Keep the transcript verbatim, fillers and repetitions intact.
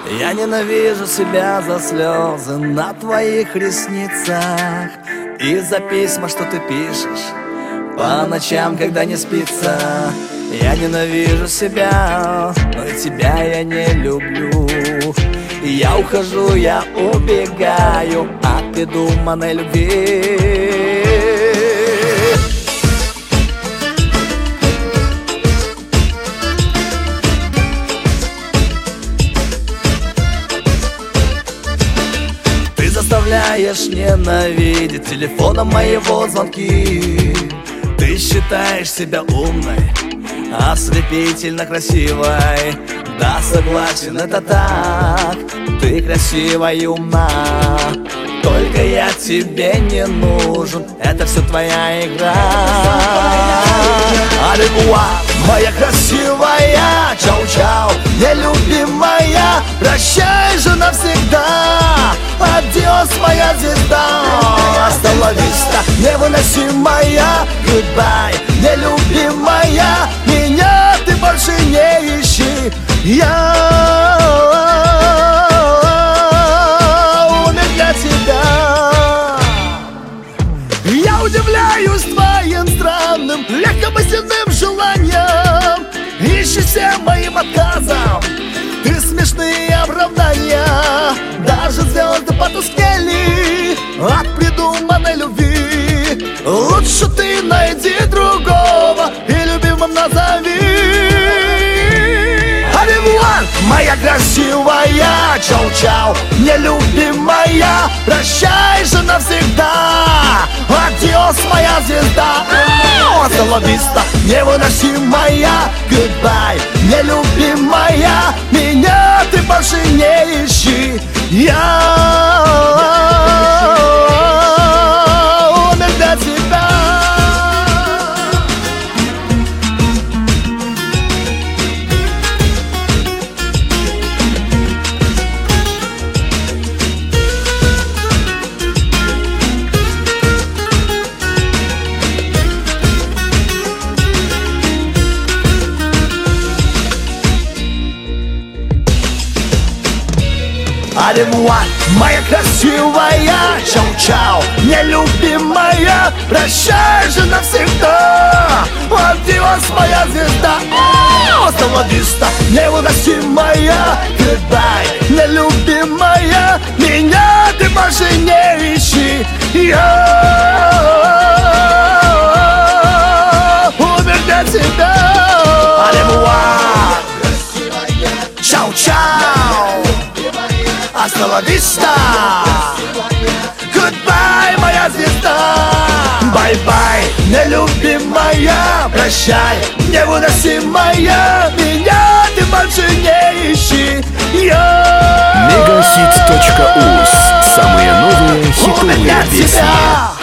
Я ненавижу себя за слезы на твоих ресницах и за письма, что ты пишешь по ночам, когда не спится. Я ненавижу себя, но и тебя я не люблю. И я ухожу, я убегаю от придуманной любви. Ты заставляешь ненавидеть телефоном моего звонки. Ты считаешь себя умной, ослепительно красивой. Да, согласен, это так. Ты красива и умна, только я тебе не нужен. Это все твоя игра. Аллилуйя, моя красивая, чау-чау, нелюбимая, прощай же навсегда. Адиос, моя звезда. Hasta la vista, невыносимая, goodbye, нелюбимая, меня ты больше не ищи. Я умер для тебя. Я удивляюсь твоим странным, легкомысленным желанием. Ищи всем моим отказом ты смешные оправдания. Даже звезды потускнели от придуманной любви. Лучше ты найди другого и любимым назови. Аллилуйя, моя красивая, чау-чау, нелюбимая, прощай же навсегда. Адиос, моя звезда. Hasta la vista, невыносимая, goodbye, нелюбимая, меня ты больше не ищи. Я умер для тебя. Аллилуйя, моя красивая, чау-чау, нелюбимая, прощай же навсегда. Адиос, моя звезда. Hasta la vista, невыносимая, goodbye, нелюбимая, меня ты больше не ищи. Я умер для тебя. Аллилуйя, чау-чау, hasta la vista, goodbye, моя звезда. Бай-бай, нелюбимая, прощай, невыносимая, меня ты больше не ищи. Мегахит точка уз. Самые новые хитовые песни.